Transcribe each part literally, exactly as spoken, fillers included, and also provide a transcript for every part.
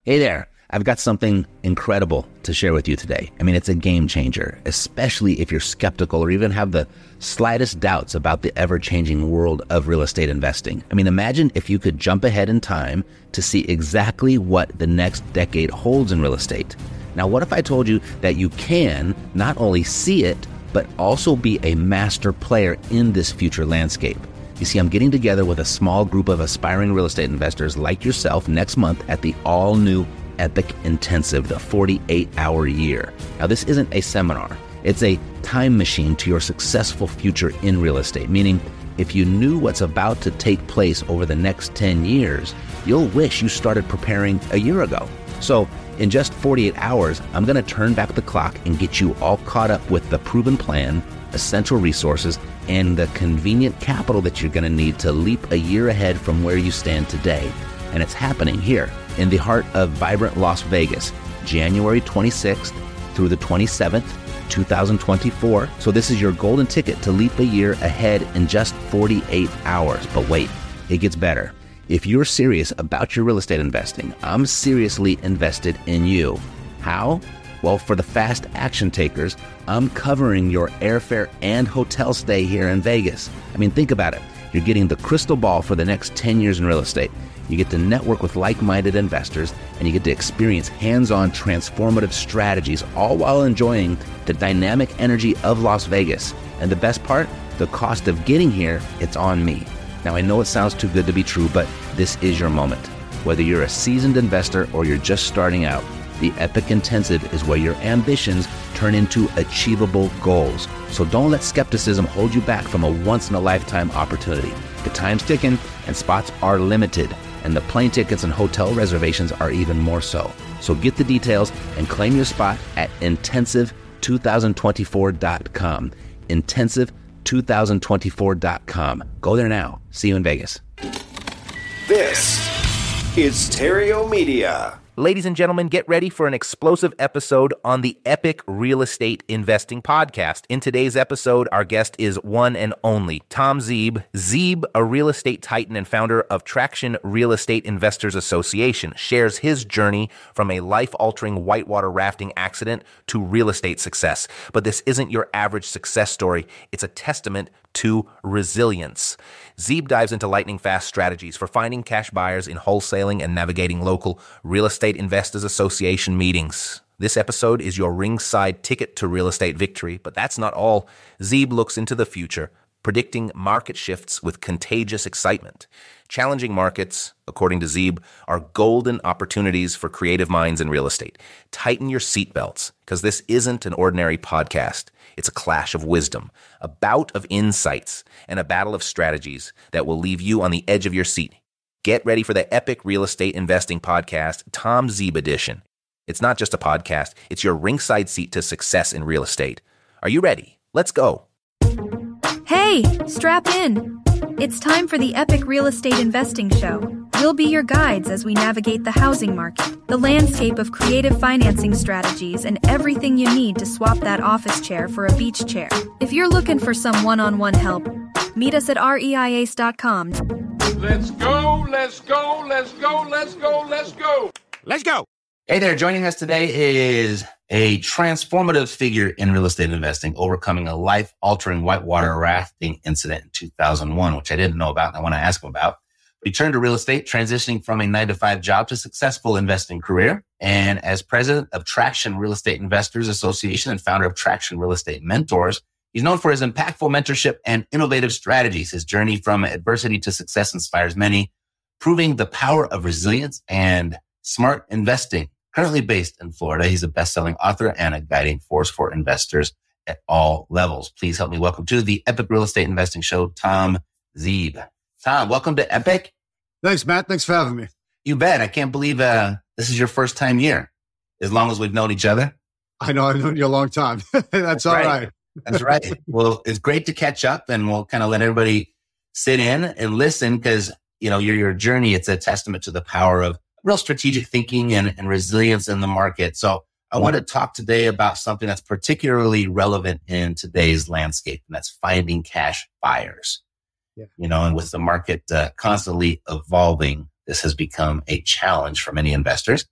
Hey there, I've got something incredible to share with you today. I mean, it's a game changer, especially if you're skeptical or even have the slightest doubts about the ever-changing world of real estate investing. I mean, imagine if you could jump ahead in time to see exactly what the next decade holds in real estate. Now, what if I told you that you can not only see it, but also be a master player in this future landscape? You see, I'm getting together with a small group of aspiring real estate investors like yourself next month at the all-new Epic Intensive, the forty-eight hour year. Now, this isn't a seminar. It's a time machine to your successful future in real estate, meaning if you knew what's about to take place over the next ten years, you'll wish you started preparing a year ago. So in just forty-eight hours, I'm going to turn back the clock and get you all caught up with the proven plan, essential resources, and the convenient capital that you're going to need to leap a year ahead from where you stand today. And it's happening here in the heart of vibrant Las Vegas, January twenty-sixth through the twenty-seventh, twenty twenty-four. So this is your golden ticket to leap a year ahead in just forty-eight hours. But wait, it gets better. If you're serious about your real estate investing, I'm seriously invested in you. How? Well, for the fast action takers, I'm covering your airfare and hotel stay here in Vegas. I mean, think about it. You're getting the crystal ball for the next ten years in real estate. You get to network with like-minded investors, and you get to experience hands-on transformative strategies, all while enjoying the dynamic energy of Las Vegas. And the best part, the cost of getting here, it's on me. Now, I know it sounds too good to be true, but this is your moment. Whether you're a seasoned investor or you're just starting out, the Epic Intensive is where your ambitions turn into achievable goals. So don't let skepticism hold you back from a once-in-a-lifetime opportunity. The time's ticking and spots are limited, and the plane tickets and hotel reservations are even more so. So get the details and claim your spot at intensive twenty twenty-four dot com. intensive twenty twenty-four dot com. Go there now. See you in Vegas. This is Stereo Media. Ladies and gentlemen, get ready for an explosive episode on the Epic Real Estate Investing Podcast. In today's episode, our guest is one and only Tom Zeeb. Zeeb, a real estate titan and founder of Traction Real Estate Investors Association, shares his journey from a life-altering whitewater rafting accident to real estate success. But this isn't your average success story. It's a testament to resilience. Zeeb dives into lightning-fast strategies for finding cash buyers in wholesaling and navigating local Real Estate Investors Association meetings. This episode is your ringside ticket to real estate victory, but that's not all. Zeeb looks into the future, predicting market shifts with contagious excitement. Challenging markets, according to Zeeb, are golden opportunities for creative minds in real estate. Tighten your seatbelts, because this isn't an ordinary podcast. It's a clash of wisdom, a bout of insights, and a battle of strategies that will leave you on the edge of your seat. Get ready for the Epic Real Estate Investing Podcast, Tom Zeeb Edition. It's not just a podcast, it's your ringside seat to success in real estate. Are you ready? Let's go. Hey, strap in. It's time for the Epic Real Estate Investing Show. We'll be your guides as we navigate the housing market, the landscape of creative financing strategies, and everything you need to swap that office chair for a beach chair. If you're looking for some one-on-one help, meet us at R E I A C E dot com. Let's go, let's go, let's go, let's go, let's go. Let's go. Hey there, joining us today is a transformative figure in real estate investing, overcoming a life-altering whitewater rafting incident in two thousand one, which I didn't know about and I want to ask him about. He turned to real estate, transitioning from a nine to five job to a successful investing career. And as president of Traction Real Estate Investors Association and founder of Traction Real Estate Mentors, he's known for his impactful mentorship and innovative strategies. His journey from adversity to success inspires many, proving the power of resilience and smart investing. Currently based in Florida, he's a best-selling author and a guiding force for investors at all levels. Please help me welcome to the Epic Real Estate Investing Show, Tom Zeeb. Tom, welcome to Epic. Thanks, Matt. Thanks for having me. You bet. I can't believe uh, this is your first time here, as long as we've known each other. I know. I've known you a long time. That's, That's all right. right. That's right. Well, it's great to catch up, and we'll kind of let everybody sit in and listen because, you know, your, your journey, it's a testament to the power of real strategic thinking and, and resilience in the market. So I want to talk today about something that's particularly relevant in today's landscape, and that's finding cash buyers. Yeah. You know, and with the market uh, constantly evolving, this has become a challenge for many investors.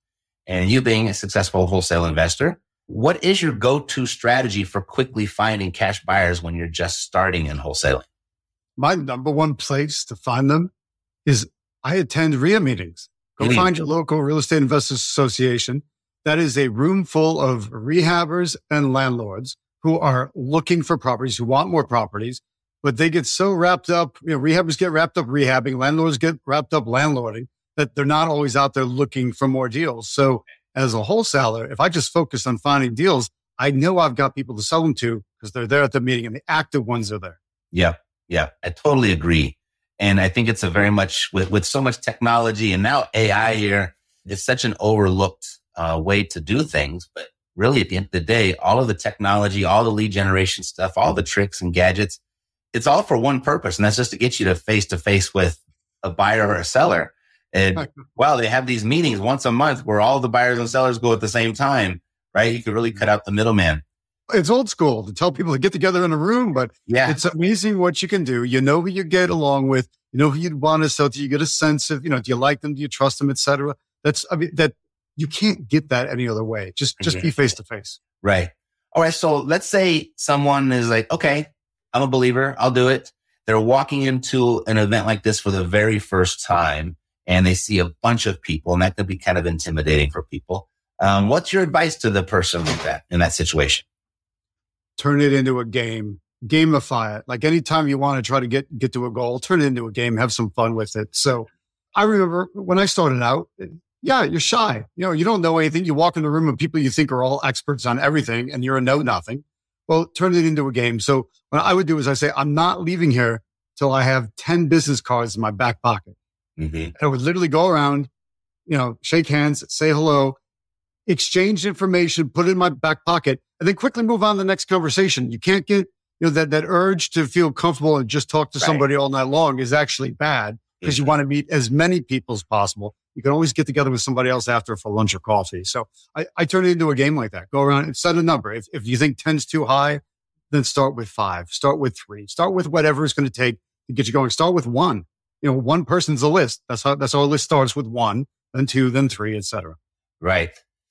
And you being a successful wholesale investor, what is your go-to strategy for quickly finding cash buyers when you're just starting in wholesaling? My number one place to find them is I attend R I A meetings. Go Really? find your local real estate investors association. That is a room full of rehabbers and landlords who are looking for properties, who want more properties, but they get so wrapped up, you know, rehabbers get wrapped up rehabbing, landlords get wrapped up landlording, that they're not always out there looking for more deals. So as a wholesaler, if I just focus on finding deals, I know I've got people to sell them to because they're there at the meeting and the active ones are there. Yeah, yeah, I totally agree. And I think it's a very much, with, with so much technology and now A I here, it's such an overlooked uh, way to do things. But really, at the end of the day, all of the technology, all the lead generation stuff, all the tricks and gadgets, it's all for one purpose. And that's just to get you to face to face with a buyer or a seller. And wow, they have these meetings once a month where all the buyers and sellers go at the same time, right? You could really cut out the middleman. It's old school to tell people to get together in a room, but Yeah. it's amazing what you can do. You know who you get along with, you know who you'd want to sell to. You get a sense of, you know, do you like them? Do you trust them, et cetera? That's, I mean, that you can't get that any other way. Just, just be face to face. Right. All right. So let's say someone is like, okay, I'm a believer. I'll do it. They're walking into an event like this for the very first time and they see a bunch of people, and that could be kind of intimidating for people. Um, what's your advice to the person like that in that situation? Turn it into a game, gamify it. Like anytime you want to try to get, get to a goal, turn it into a game, have some fun with it. So I remember when I started out, yeah, you're shy. You know, you don't know anything. You walk in the room with people you think are all experts on everything and you're a know nothing. Well, turn it into a game. So what I would do is I say, I'm not leaving here till I have ten business cards in my back pocket. Mm-hmm. And I would literally go around, you know, shake hands, say hello, exchange information, put it in my back pocket, and then quickly move on to the next conversation. You can't get, you know, that, that urge to feel comfortable and just talk to Right. somebody all night long is actually bad because Mm-hmm. you want to meet as many people as possible. You can always get together with somebody else after for lunch or coffee. So I, I turn it into a game like that. Go around and set a number. If, if you think ten's too high, then start with five, start with three, start with whatever it's going to take to get you going. Start with one. You know, one person's a list. That's how, that's how a list starts, with one, then two, then three, et cetera. Right.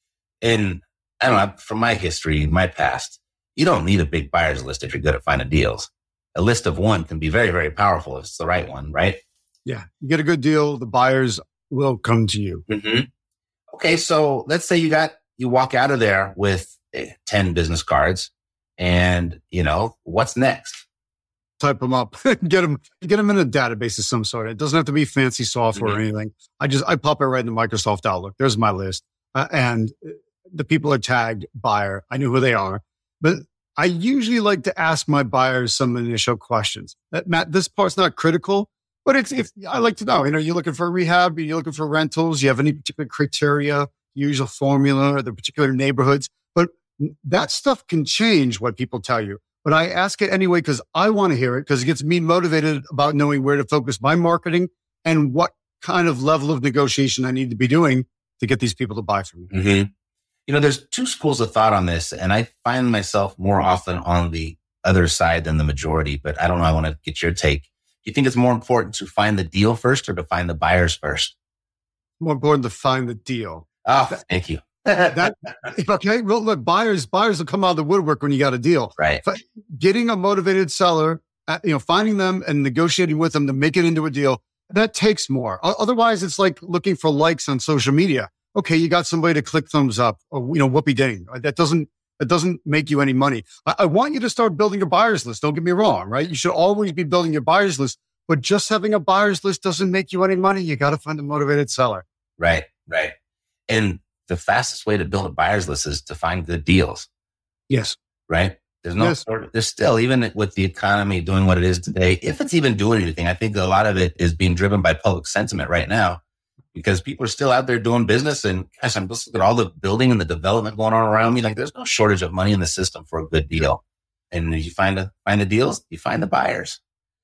And I don't know, from my history, my past, you don't need a big buyer's list if you're good at finding deals. A list of one can be very, very powerful if it's the right one, right? Yeah. You get a good deal, the buyers will come to you. Mm-hmm. Okay. So let's say you got, you walk out of there with eh, ten business cards and, you know, what's next? Type them up, get them, get them in a database of some sort. It doesn't have to be fancy software Mhm. or anything. I just, I pop it right into Microsoft Outlook. There's my list. Uh, and the people are tagged buyer. I know who they are, but I usually like to ask my buyers some initial questions. That, Matt, this part's not critical, but it's, if I like to know, you know, you're looking for rehab, you're looking for rentals, you have any particular criteria, usual formula, or the particular neighborhoods, but that stuff can change what people tell you. But I ask it anyway because I want to hear it, because it gets me motivated about knowing where to focus my marketing and what kind of level of negotiation I need to be doing to get these people to buy from me. Mm-hmm. You know, there's two schools of thought on this, and I find myself more often on the other side than the majority, but I don't know. I want to get your take. Do you think it's more important to find the deal first or to find the buyers first? More important to find the deal. Oh, thank you. That okay. Well, look, buyers buyers will come out of the woodwork when you got a deal. Right. But getting a motivated seller, uh, you know, finding them and negotiating with them to make it into a deal, that takes more. O- Otherwise, it's like looking for likes on social media. Okay, you got somebody to click thumbs up, or you know, whoopee ding. That doesn't that doesn't make you any money. I, I want you to start building your buyers list. Don't get me wrong, right? You should always be building your buyers list, but just having a buyers list doesn't make you any money. You got to find a motivated seller. Right, right. And the fastest way to build a buyer's list is to find good deals, Yes. right? There's no Yes. sort of, there's still, even with the economy doing what it is today, if it's even doing anything, I think a lot of it is being driven by public sentiment right now, because people are still out there doing business. And gosh, I'm just looking at all the building and the development going on around me. Like, there's no shortage of money in the system for a good deal. And you find the, find the deals, you find the buyers.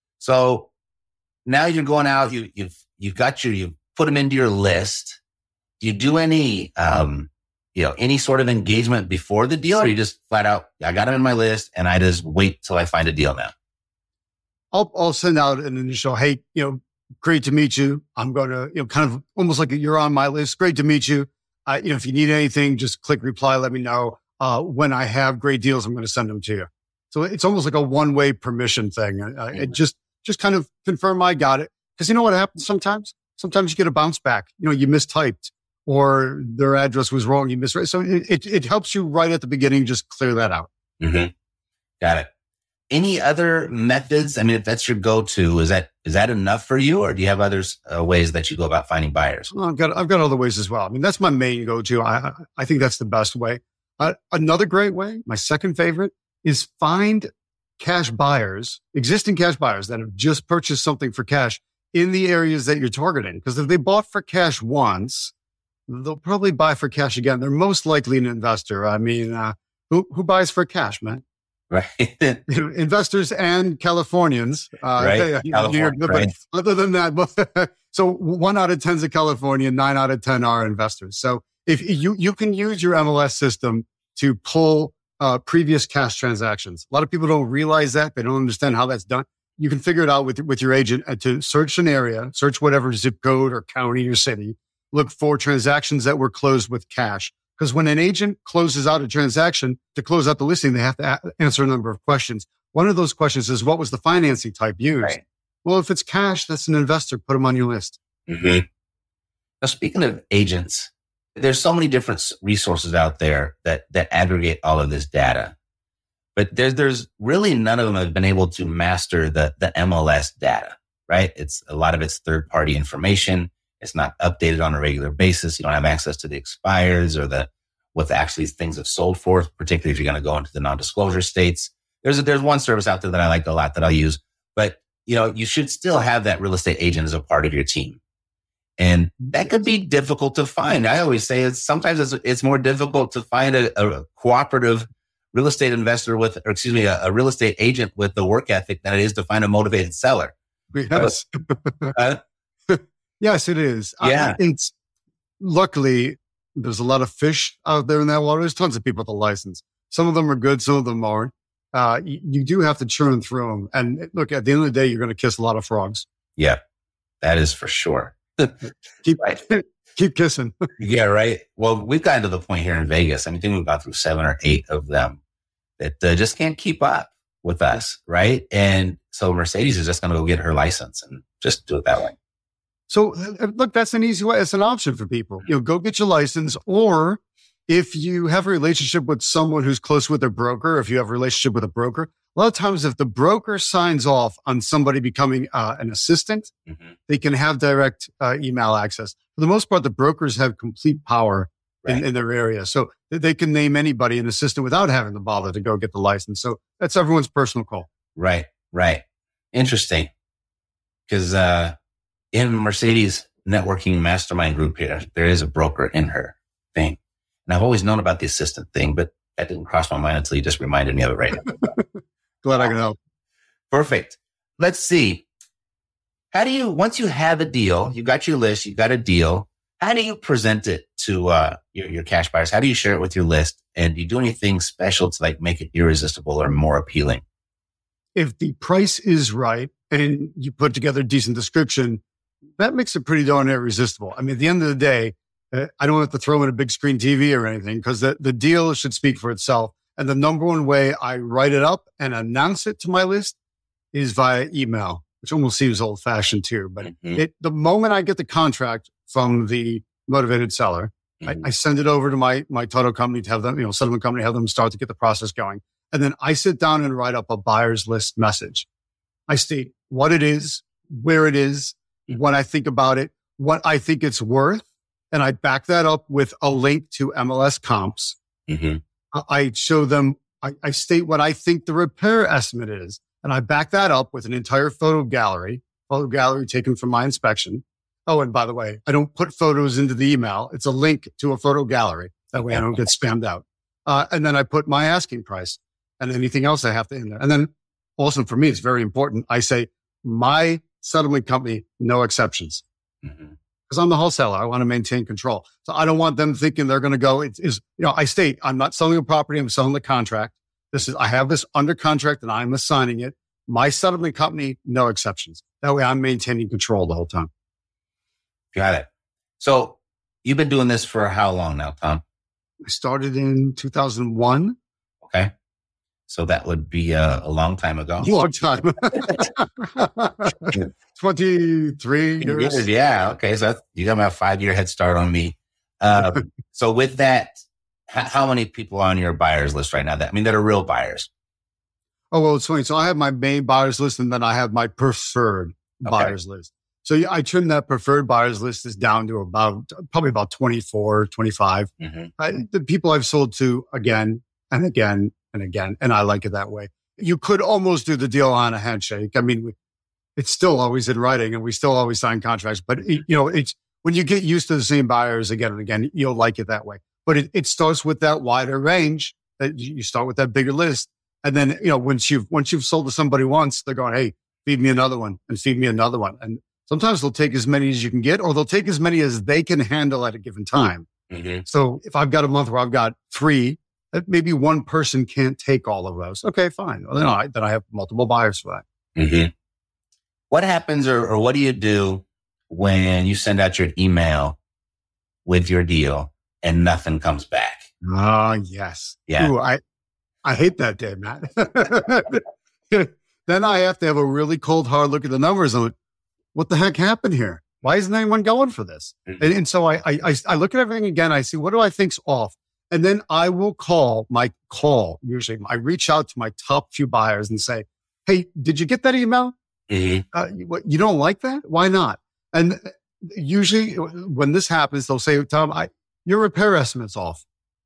So now you're going out, you, you've, you've got your, you've put them into your list. Do you do any, um, you know, any sort of engagement before the deal, or you just flat out, I got them in my list and I just wait till I find a deal now? I'll, I'll send out an initial, hey, you know, great to meet you. I'm going to, you know, kind of almost like you're on my list. Great to meet you. Uh, you know, if you need anything, just click reply. Let me know. Uh, when I have great deals, I'm going to send them to you. So it's almost like a one-way permission thing. Uh, mm-hmm. It just, just kind of confirm I got it. Because you know what happens sometimes? Sometimes you get a bounce back. You know, you mistyped or their address was wrong. You misread. So it, it, it helps you right at the beginning. Just clear that out. Mm-hmm. Got it. Any other methods? I mean, if that's your go-to, is that is that enough for you, or do you have other uh, ways that you go about finding buyers? Well, I've got I've got other ways as well. I mean, that's my main go-to. I I think that's the best way. Uh, another great way, my second favorite, is find cash buyers, existing cash buyers that have just purchased something for cash in the areas that you're targeting. Because if they bought for cash once, they'll probably buy for cash again. They're most likely an investor. I mean, uh, who who buys for cash, man? Right. Investors and Californians. Uh, right. New York, right. Other than that, so one out of ten is a Californian, nine out of ten are investors. So if you, you can use your M L S system to pull uh, previous cash transactions. A lot of people don't realize that. They don't understand how that's done. You can figure it out with, with your agent uh, to search an area, search whatever zip code or county or city, look for transactions that were closed with cash. Because when an agent closes out a transaction, to close out the listing, they have to a- answer a number of questions. One of those questions is, what was the financing type used? Right. Well, if it's cash, that's an investor. Put them on your list. Mm-hmm. Now, speaking of agents, there's so many different resources out there that that aggregate all of this data. But there's there's really none of them have been able to master the the M L S data, right? It's a lot of it's third-party information. It's not updated on a regular basis. You don't have access to the expires or the what actually things have sold for, particularly if you're going to go into the non-disclosure states. There's a, there's one service out there that I like a lot that I'll use, but you know you should still have that real estate agent as a part of your team, and that could be difficult to find. I always say it's sometimes it's, it's more difficult to find a, a cooperative real estate investor with, or excuse me, a, a real estate agent with the work ethic than it is to find a motivated seller. Yes. uh, Yes, it is. Yeah. I, it's luckily there's a lot of fish out there in that water. There's tons of people with a license. Some of them are good. Some of them aren't. Uh, you, you do have to churn through them. And look, at the end of the day, you're going to kiss a lot of frogs. Yeah, that is for sure. keep, right. keep kissing. Yeah. Right. Well, we've gotten to the point here in Vegas. I mean, I think we've got through seven or eight of them that uh, just can't keep up with us. Right. And so Mercedes is just going to go get her license and just do it that way. So look, that's an easy way. It's an option for people. You know, go get your license, or if you have a relationship with someone who's close with a broker, if you have a relationship with a broker, a lot of times if the broker signs off on somebody becoming uh, an assistant, mm-hmm. they can have direct uh, email access. For the most part, the brokers have complete power right. in, in their area. So they can name anybody an assistant without having to bother to go get the license. So that's everyone's personal call. Right, right. Interesting. Because, uh, in Mercedes networking mastermind group here, there is a broker in her thing. And I've always known about the assistant thing, but that didn't cross my mind until you just reminded me of it right now. Glad I can help. Perfect. Let's see. How do you, once you have a deal, you got your list, you got a deal, how do you present it to uh, your, your cash buyers? How do you share it with your list? And do you do anything special to like make it irresistible or more appealing? If the price is right and you put together a decent description, that makes it pretty darn irresistible. I mean, at the end of the day, uh, I don't have to throw in a big screen T V or anything because the, the deal should speak for itself. And the number one way I write it up and announce it to my list is via email, which almost seems old fashioned too. But mm-hmm. it, the moment I get the contract from the motivated seller, mm-hmm. I, I send it over to my, my title company to have them, you know, settlement company, have them start to get the process going. And then I sit down and write up a buyer's list message. I state what it is, where it is, what I think about it, what I think it's worth. And I back that up with a link to M L S comps. Mm-hmm. I show them, I, I state what I think the repair estimate is. And I back that up with an entire photo gallery, photo gallery taken from my inspection. Oh, and by the way, I don't put photos into the email. It's a link to a photo gallery. That way I don't get spammed out. Uh, and then I put my asking price and anything else I have to in there. And then also for me, it's very important. I say my settlement company, no exceptions. Mm-hmm. Because I'm the wholesaler. I want to maintain control. So I don't want them thinking they're going to go, it is, you know, I state, I'm not selling a property. I'm selling the contract. This is, I have this under contract and I'm assigning it. My settlement company, no exceptions. That way I'm maintaining control the whole time. Got it. So You've been doing this for how long now, Tom? I started in two thousand one. Okay. So that would be a, a long time ago. Long time. twenty-three years. Yeah. Okay. So that's, you got about a five year head start on me. Um, so with that, h- how many people are on your buyers list right now? That I mean, that are real buyers. Oh, well, it's funny. So I have my main buyers list and then I have my preferred Okay. buyers list. So yeah, I trimmed that preferred buyers list is down to about, probably about twenty-four, twenty-five. Mm-hmm. I, the people I've sold to again and again and again, and I like it that way. You could almost do the deal on a handshake. I mean, we, it's still always in writing and we still always sign contracts, but it, you know, it's when you get used to the same buyers again and again, you'll like it that way. But it, it starts with that wider range. That you start with that bigger list. And then, you know, once you've, once you've sold to somebody once, they're going, hey, feed me another one and feed me another one. And sometimes they'll take as many as you can get, or they'll take as many as they can handle at a given time. Mm-hmm. So if I've got a month where I've got three, maybe one person can't take all of those. Okay, fine. Well, then I, then I have multiple buyers for that. Mm-hmm. What happens or, or what do you do when you send out your email with your deal and nothing comes back? Ah, yes. Yeah. Ooh, I, I hate that day, Matt. Then I have to have a really cold, hard look at the numbers and what the heck happened here? Why isn't anyone going for this? Mm-hmm. And, and so I, I, I look at everything again. I see, what do I think's off? And then I will call my call. Usually I reach out to my top few buyers and say, hey, did you get that email? Mm-hmm. Uh, you, what, you don't like that? Why not? And usually when this happens, they'll say, Tom, I, your repair estimate's off.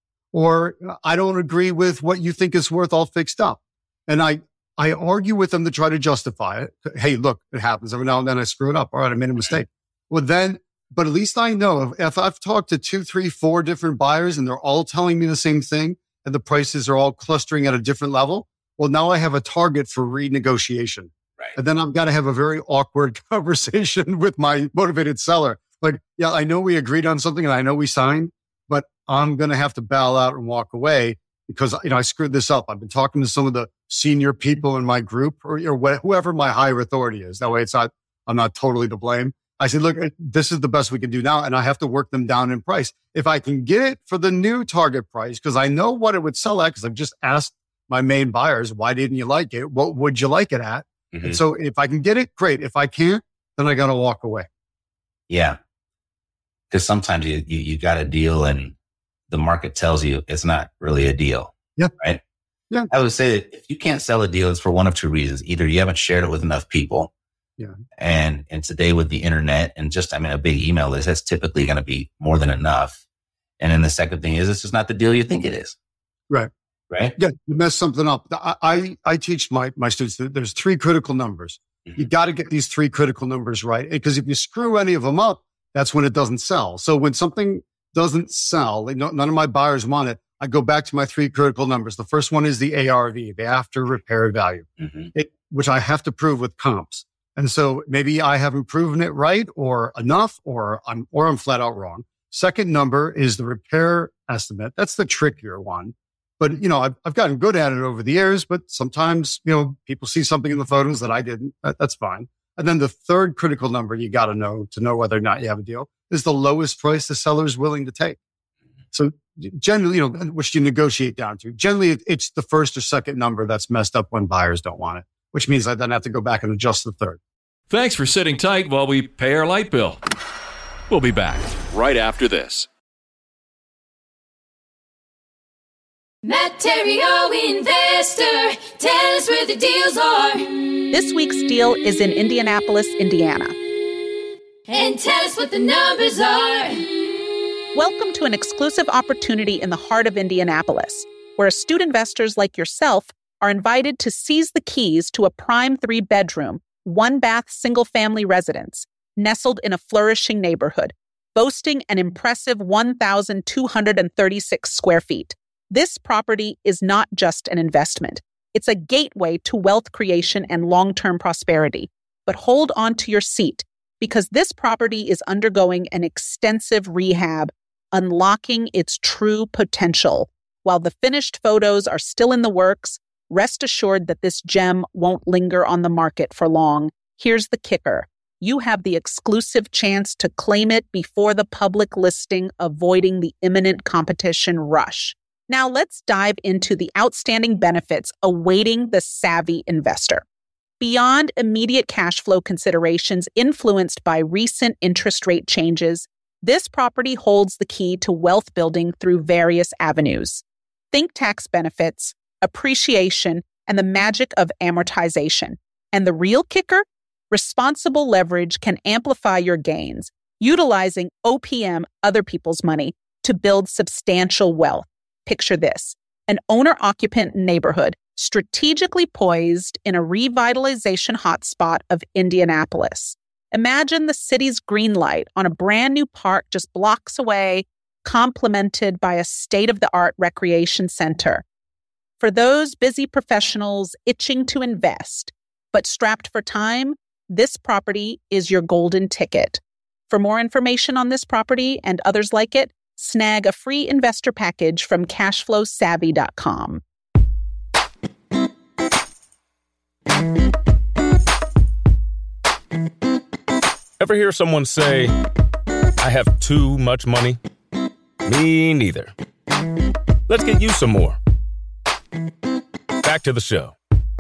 Or I don't agree with what you think is worth all fixed up. And I, I argue with them to try to justify it. Hey, look, it happens every now and then. I screw it up. All right, I made a mistake. Well, then, but at least I know if, if I've talked to two, three, four different buyers and they're all telling me the same thing and the prices are all clustering at a different level, well, now I have a target for renegotiation. Right. And then I've got to have a very awkward conversation with my motivated seller. Like, yeah, I know we agreed on something and I know we signed, but I'm going to have to bow out and walk away because, you know, I screwed this up. I've been talking to some of the senior people in my group or, or wh- whoever my higher authority is. That way it's not, I'm not totally to blame. I said, look, this is the best we can do now. And I have to work them down in price. If I can get it for the new target price, because I know what it would sell at, because I've just asked my main buyers, why didn't you like it? What would you like it at? Mm-hmm. And so if I can get it, great. If I can't, then I got to walk away. Yeah. Because sometimes you, you, you got a deal and the market tells you it's not really a deal. Yeah. Right. Yeah. I would say that if you can't sell a deal, it's for one of two reasons. Either you haven't shared it with enough people. Yeah. And, and today with the internet and just, I mean, a big email list, that's typically going to be more than enough. And then the second thing is, it's just not the deal you think it is. Right. Right. Yeah. You mess something up. I, I, I teach my, my students that there's three critical numbers. Mm-hmm. You got to get these three critical numbers right. Because if you screw any of them up, that's when it doesn't sell. So when something doesn't sell, none of my buyers want it, I go back to my three critical numbers. The first one is the A R V, the after repair value, mm-hmm. it, which I have to prove with comps. And so maybe I haven't proven it right or enough, or I'm, or I'm flat out wrong. Second number is the repair estimate. That's the trickier one. But, you know, I've, I've gotten good at it over the years, but sometimes, you know, people see something in the photos that I didn't. That, that's fine. And then the third critical number you got to know to know whether or not you have a deal is the lowest price the seller is willing to take. So generally, you know, which you negotiate down to. Generally, it's the first or second number that's messed up when buyers don't want it, which means I then have to go back and adjust the third. Thanks for sitting tight while we pay our light bill. We'll be back right after this. Matt Theriault, investor. Tell us where the deals are. This week's deal is in Indianapolis, Indiana. And tell us what the numbers are. Welcome to an exclusive opportunity in the heart of Indianapolis, where astute investors like yourself are invited to seize the keys to a prime three-bedroom, one-bath, single-family residence nestled in a flourishing neighborhood, boasting an impressive one thousand two hundred thirty-six square feet. This property is not just an investment. It's a gateway to wealth creation and long-term prosperity. But hold on to your seat, because this property is undergoing an extensive rehab, unlocking its true potential. While the finished photos are still in the works, rest assured that this gem won't linger on the market for long. Here's the kicker. you have the exclusive chance to claim it before the public listing, avoiding the imminent competition rush. Now let's dive into the outstanding benefits awaiting the savvy investor. Beyond immediate cash flow considerations influenced by recent interest rate changes, this property holds the key to wealth building through various avenues. Think tax benefits, appreciation, and the magic of amortization. And the real kicker? Responsible leverage can amplify your gains, utilizing O P M, other people's money, to build substantial wealth. Picture this, an owner-occupant neighborhood strategically poised in a revitalization hotspot of Indianapolis. Imagine the city's green light on a brand new park just blocks away, complemented by a state-of-the-art recreation center. For those busy professionals itching to invest, but strapped for time, this property is your golden ticket. For more information on this property and others like it, snag a free investor package from cash flow savvy dot com. Ever hear someone say, I have too much money? Me neither. Let's get you some more. Back to the show.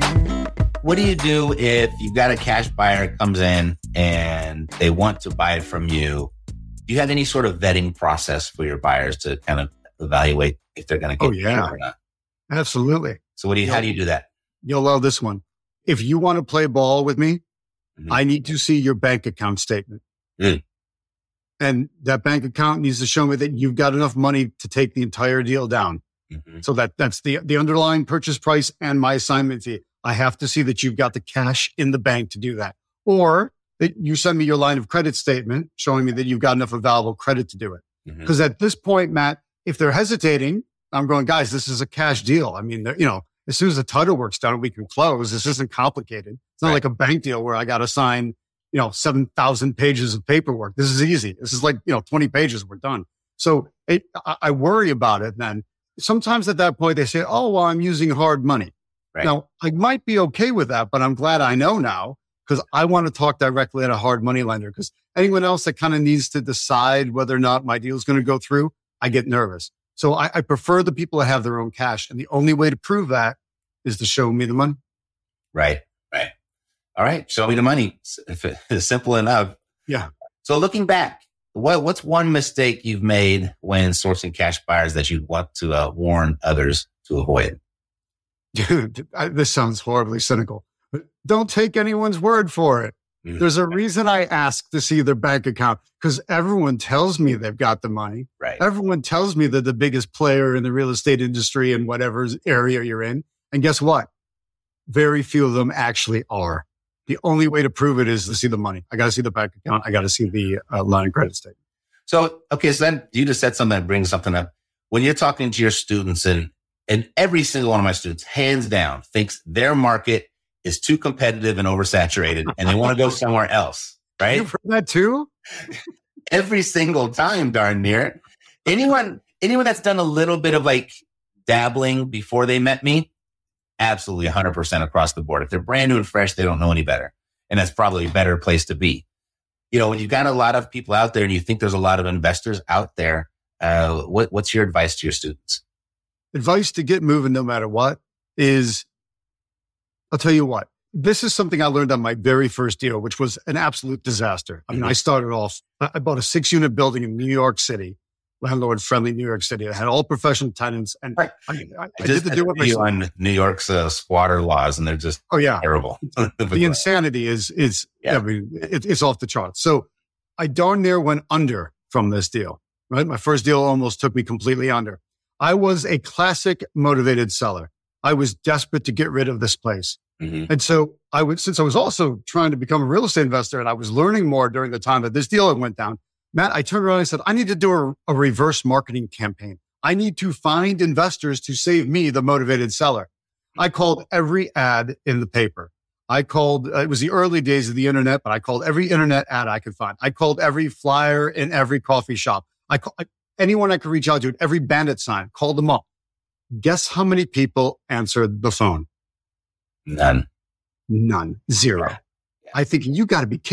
What do you do if you've got a cash buyer comes in and they want to buy it from you? Do you have any sort of vetting process for your buyers to kind of evaluate if they're going to get oh, yeah. it or not? Absolutely. So what do you, how do you do that? You'll love this one. If you want to play ball with me, mm-hmm. I need to see your bank account statement. Mm. And that bank account needs to show me that you've got enough money to take the entire deal down. Mm-hmm. So that that's the, the underlying purchase price and my assignment fee. I have to see that you've got the cash in the bank to do that. Or that you send me your line of credit statement showing me that you've got enough available credit to do it. Because mm-hmm. at this point, Matt, if they're hesitating, I'm going, guys, this is a cash deal. I mean, you know, as soon as the title work's done, we can close. This isn't complicated. It's not right. like a bank deal where I got to sign, you know, seven thousand pages of paperwork. This is easy. This is like, you know, twenty pages, we're done. So it, I, I worry about it then. Sometimes at that point, they say, oh, well, I'm using hard money. Right. Now, I might be okay with that, but I'm glad I know now because I want to talk directly at a hard money lender because anyone else that kind of needs to decide whether or not my deal is going to go through, I get nervous. So I, I prefer the people that have their own cash. And the only way to prove that is to show me the money. Right, right. All right, show me the money. If it's simple enough. Yeah. So looking back, what what's one mistake you've made when sourcing cash buyers that you want to uh, warn others to avoid? Dude, I, this sounds horribly cynical. But don't take anyone's word for it. Mm-hmm. There's a reason I ask to see their bank account because everyone tells me they've got the money. Right. Everyone tells me they're the biggest player in the real estate industry in whatever area you're in. And guess what? Very few of them actually are. The only way to prove it is to see the money. I got to see the bank account. I got to see the uh, line of credit statement. So, okay, so then you just said something that brings something up. When you're talking to your students, and and every single one of my students, hands down, thinks their market is too competitive and oversaturated, and they want to go somewhere else, right? You've heard that too? Every single time, darn near. Anyone, anyone that's done a little bit of like dabbling before they met me, absolutely one hundred percent across the board. If they're brand new and fresh, they don't know any better. And that's probably a better place to be. You know, when you've got a lot of people out there and you think there's a lot of investors out there, uh, what, what's your advice to your students? Advice to get moving no matter what is, I'll tell you what, this is something I learned on my very first deal, which was an absolute disaster. I mean, mm-hmm. I started off, I bought a six unit building in New York City, landlord friendly New York City. It had all professional tenants. And right. I, I, I, I did the deal with you on New York's uh, squatter laws, and they're just oh, yeah. terrible. The insanity is, is yeah. I mean, it, it's off the charts. So I darn near went under from this deal, right? My first deal almost took me completely under. I was a classic motivated seller. I was desperate to get rid of this place. Mm-hmm. And so I would, since I was also trying to become a real estate investor and I was learning more during the time that this deal went down, Matt, I turned around and said, I need to do a, a reverse marketing campaign. I need to find investors to save me, the motivated seller. I called every ad in the paper. I called, uh, it was the early days of the internet, but I called every internet ad I could find. I called every flyer in every coffee shop. I call, I, anyone I could reach out to, every bandit sign, called them up. Guess how many people answered the phone? None. None. Zero. Yeah. I think you got to be kidding me.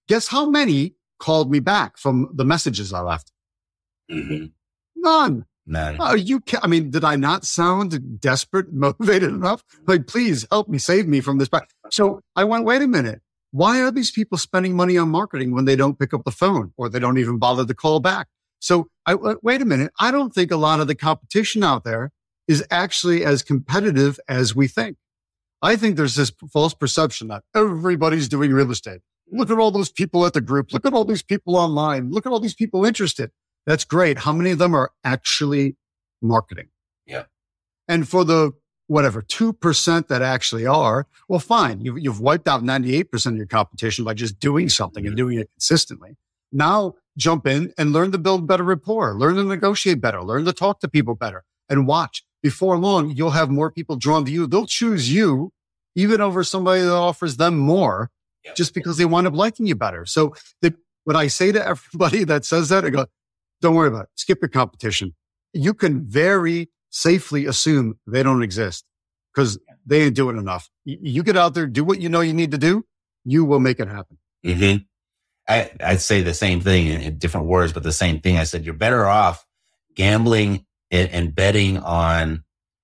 Guess how many called me back from the messages I left? Mm-hmm. None. None. Oh, you can, I mean, did I not sound desperate, motivated enough? Like, please help me, save me from this. So I went, wait a minute. Why are these people spending money on marketing when they don't pick up the phone or they don't even bother to call back? So I wait a minute. I don't think a lot of the competition out there is actually as competitive as we think. I think there's this false perception that everybody's doing real estate. Look at all those people at the group. Look at all these people online. Look at all these people interested. That's great. How many of them are actually marketing? Yeah. And for the whatever, two percent that actually are, well, fine. You've, you've wiped out ninety-eight percent of your competition by just doing something and doing it consistently. Now jump in and learn to build better rapport, learn to negotiate better, learn to talk to people better, and watch. Before long, you'll have more people drawn to you. They'll choose you even over somebody that offers them more yep. just because they wind up liking you better. So the, what I say to everybody that says that, I go, don't worry about it. Skip your competition. You can very safely assume they don't exist because they ain't doing enough. You get out there, do what you know you need to do. You will make it happen. Mm-hmm. I, I'd say the same thing in, in different words, but the same thing. I said, you're better off gambling and, and betting on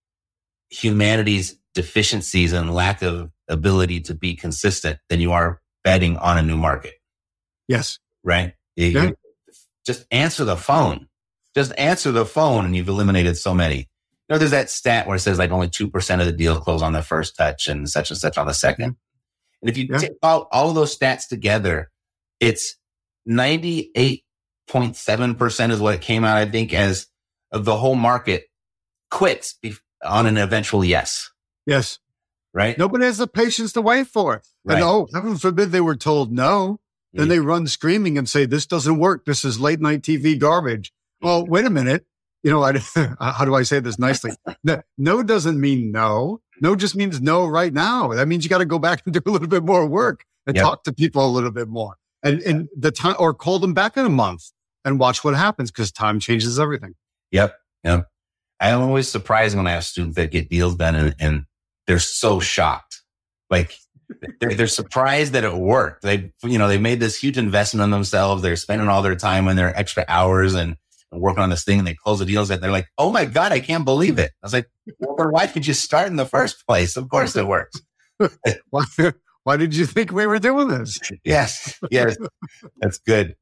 humanity's deficiencies and lack of ability to be consistent than you are betting on a new market. Yes. Right? You, yeah. you just answer the phone. Just answer the phone and you've eliminated so many. You know, there's that stat where it says like only two percent of the deals close on the first touch and such and such on the second. Mm-hmm. And if you yeah. take all, all of those stats together, it's ninety-eight point seven percent is what it came out, I think, as of the whole market quits bef- on an eventual yes. Yes. Right? Nobody has the patience to wait for it. Right. And oh, heaven forbid they were told no. Mm-hmm. Then they run screaming and say, this doesn't work. This is late night T V garbage. Well, wait a minute. You know, I, how do I say this nicely? No, no doesn't mean no. No just means no right now. That means you got to go back and do a little bit more work and yep. talk to people a little bit more. And, and the time, or call them back in a month and watch what happens because time changes everything. Yep. Yep. I'm always surprised when I have students that get deals done and, and they're so shocked. Like they're, they're surprised that it worked. They, you know, they made this huge investment in themselves. They're spending all their time and their extra hours and, and working on this thing and they close the deals and they're like, oh my God, I can't believe it. I was like, well, why did you start in the first place? Of course it works. why, why did you think we were doing this? Yes. Yes. That's good.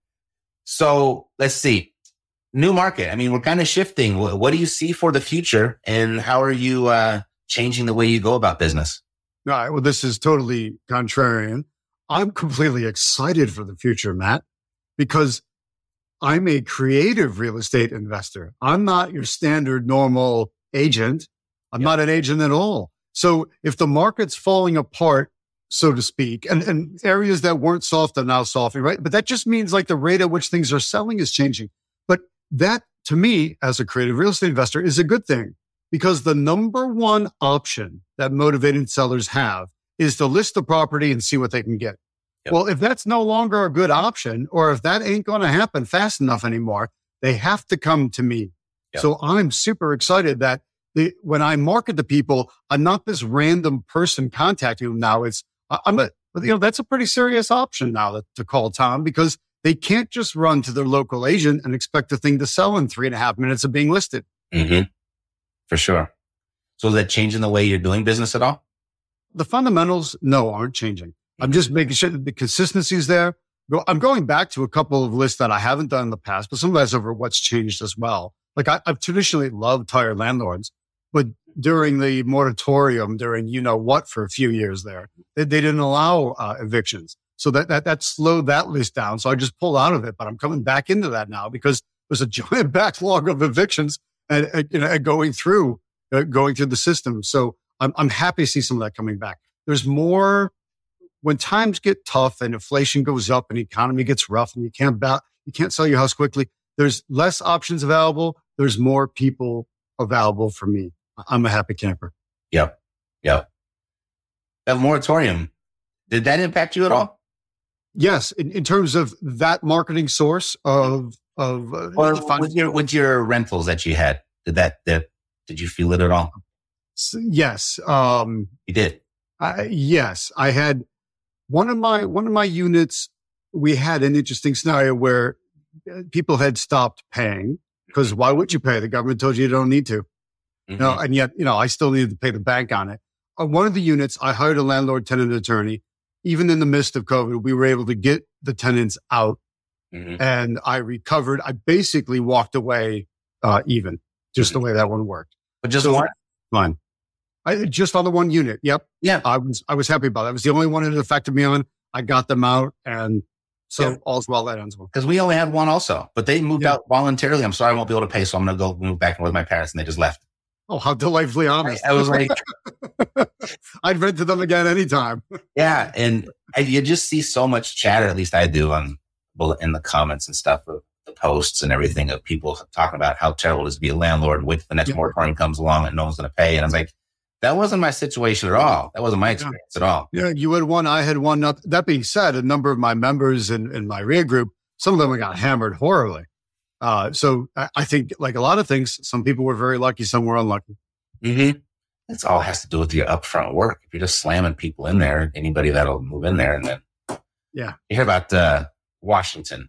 So let's see. New market. I mean, we're kind of shifting. What, what do you see for the future and how are you uh, changing the way you go about business? All right. Well, this is totally contrarian. I'm completely excited for the future, Matt, because I'm a creative real estate investor. I'm not your standard normal agent. I'm yep. not an agent at all. So if the market's falling apart, so to speak, and, and areas that weren't soft are now softening, right? But that just means like the rate at which things are selling is changing. But that, to me, as a creative real estate investor, is a good thing because the number one option that motivated sellers have is to list the property and see what they can get. Yep. Well, if that's no longer a good option, or if that ain't going to happen fast enough anymore, they have to come to me. Yep. So I'm super excited that the, when I market to people, I'm not this random person contacting them now. It's, I'm a, you know, that's a pretty serious option now to, to call Tom because they can't just run to their local agent and expect the thing to sell in three and a half minutes of being listed. Mm-hmm. For sure. So is that changing the way you're doing business at all? The fundamentals, no, aren't changing. Mm-hmm. I'm just making sure that the consistency is there. I'm going back to a couple of lists that I haven't done in the past, but some of that's over what's changed as well. Like I, I've traditionally loved tired landlords, but during the moratorium, during you know what for a few years there, they, they didn't allow uh, evictions. So that, that, that slowed that list down. So I just pulled out of it, but I'm coming back into that now because there's a giant backlog of evictions and, and you know, going through, uh, going through the system. So I'm, I'm happy to see some of that coming back. There's more when times get tough and inflation goes up and the economy gets rough and you can't ba- you can't sell your house quickly. There's less options available. There's more people available for me. I'm a happy camper. Yep. Yep. That moratorium, did that impact you at all? Yes, in, in terms of that marketing source of of uh, or with your with your rentals that you had, did that, that did you feel it at all? Yes, um, you did. I, yes, I had one of my one of my units we had an interesting scenario where people had stopped paying because why would you pay? The government told you you don't need to. Mm-hmm. You know, and yet, you know, I still needed to pay the bank on it. On one of the units, I hired a landlord tenant attorney. Even in the midst of COVID, we were able to get the tenants out, mm-hmm. and I recovered. I basically walked away uh, even, just mm-hmm. the way that one worked. But just so, one? Fine. I, just on the one unit. Yep. Yeah. I was, I was happy about that. It was the only one it affected me on. I got them out, and so yeah. all's well that ends well. Because we only had one also, but they moved yeah. out voluntarily. I'm sorry I won't be able to pay, so I'm going to go move back in with my parents, and they just left. Oh, how delightfully honest. I, I was like, I'd rent to them again anytime. Yeah. And I, you just see so much chatter, at least I do, on in the comments and stuff of the posts and everything of people talking about how terrible it is to be a landlord. Wait till the next yeah. moratorium comes along and no one's going to pay. And I was like, that wasn't my situation at all. That wasn't my experience yeah. at all. Yeah. You had one, I had one. Not, that being said, a number of my members in, in my R I A group, some of them got hammered horribly. Uh, so I, I think like a lot of things, some people were very lucky, some were unlucky. Mm-hmm. It's all has to do with your upfront work. If you're just slamming people in there, anybody that'll move in there. And then, yeah, you hear about, uh, Washington.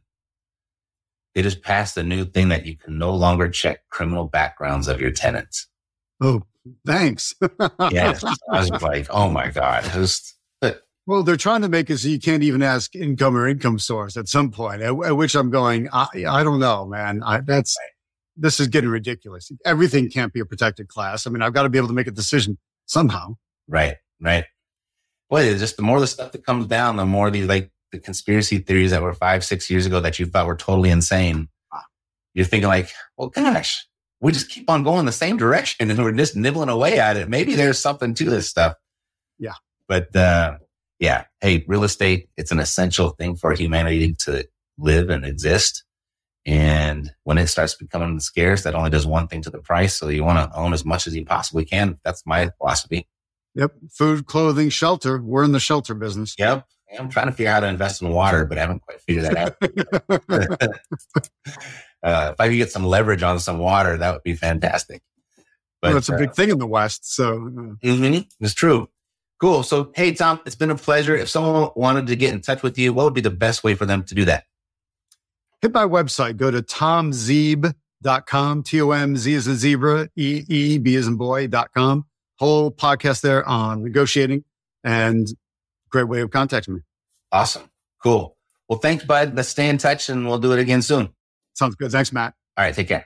They just passed a new thing that you can no longer check criminal backgrounds of your tenants. Oh, thanks. Yeah. I was like, oh my God. Just, well, they're trying to make it so you can't even ask income or income source at some point, at, at which I'm going, I, I don't know, man. I, that's, right. This is getting ridiculous. Everything can't be a protected class. I mean, I've got to be able to make a decision somehow. Right, right. Boy, just the more the stuff that comes down, the more the, like, the conspiracy theories that were five, six years ago that you thought were totally insane. You're thinking like, well, gosh, we just keep on going the same direction and we're just nibbling away at it. Maybe there's something to this stuff. Yeah. But, uh, yeah. Hey, real estate, it's an essential thing for humanity to live and exist. And when it starts becoming scarce, that only does one thing to the price. So you want to own as much as you possibly can. That's my philosophy. Yep. Food, clothing, shelter. We're in the shelter business. Yep. I'm trying to figure out how to invest in water, but I haven't quite figured that out. uh, if I could get some leverage on some water, that would be fantastic. But well, that's a big uh, thing in the West. So uh. mm-hmm, it's true. Cool. So, hey, Tom, it's been a pleasure. If someone wanted to get in touch with you, what would be the best way for them to do that? Hit my website. Go to tom zeeb dot com, T O M Z as in zebra, E E B as in boy dot com. Whole podcast there on negotiating and great way of contacting me. Awesome. Cool. Well, thanks, bud. Let's stay in touch and we'll do it again soon. Sounds good. Thanks, Matt. All right. Take care.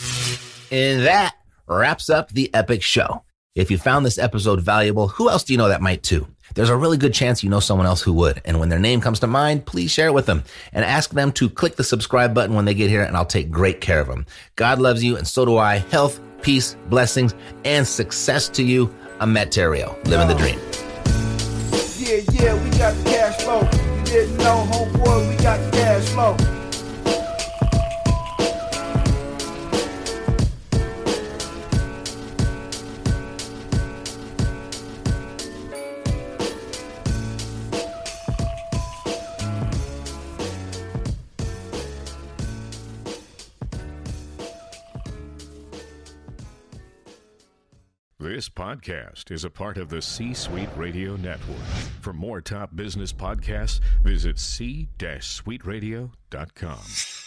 And that wraps up the Epic Show. If you found this episode valuable, who else do you know that might too? There's a really good chance you know someone else who would. And when their name comes to mind, please share it with them and ask them to click the subscribe button when they get here and I'll take great care of them. God loves you and so do I. Health, peace, blessings, and success to you. I'm Matt Theriault, living the dream. Yeah, yeah, we got the cash flow. You didn't know, homeboy, we got the cash flow. This podcast is a part of the C-Suite Radio Network. For more top business podcasts, visit c suite radio dot com.